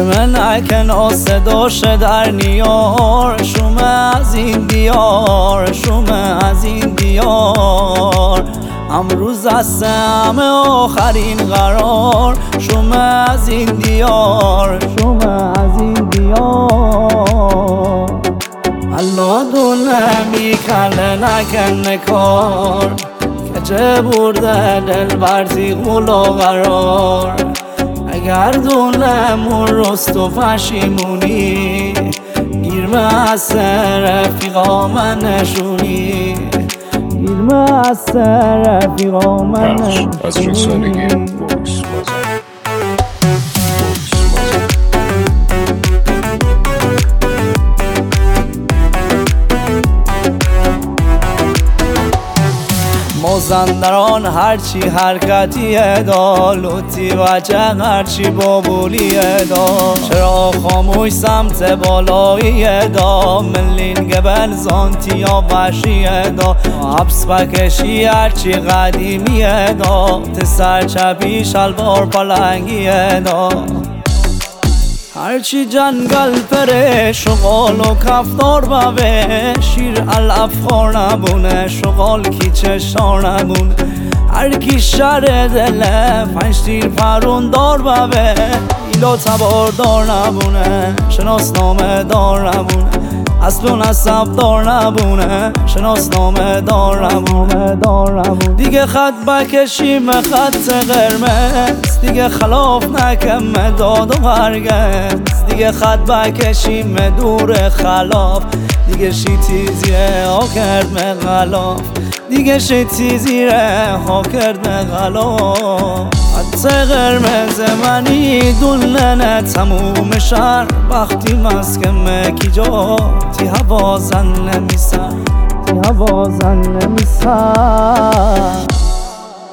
شمه نکن آسداش در نیار شمه از این دیار شمه از این دیار امروز است همه آخرین قرار شمه از این دیار شمه از این دیار الله دونه میکنه نکن کار که چه برده دل برزی غلا قرار اگر دونمون رست و فشیمونی گیرمه از رفیقا من نشونی گیرمه از رفیقا من از رسانگی بوکس مازندران هرچی حرکتیه دا لطی وجه هرچی بابولیه دا چرا خاموش سمت بالاییه دا ملین گبل زانتیا وشیه دا حبس بکشی هرچی قدیمیه دا تسر چپی شلوار پلنگیه دا هرچی جنگل پره شغال و کفتار بوه شیر الافخار نبونه شغال کی چشار نبونه هرکی شر دله پنج تیر فرون دار بوه ایلا تبار دار نبونه شناسنامه دار نبونه اصل و نسب دار نبونه شناسنامه دار نبونه دیگه خط بکشیم خط قرمز دیگه خلاف نکم داد و هرگز دیگه خط بکشیم دور خلاف دیگه شیطی زیره ها کرد مغلاف دیگه شیطی زیره ها کرد مغلاف خط قرمز منی دلنه تموم شهر وقتی مسکم کی جا تی هوا زن نمیسر تی هوا زن نمیسر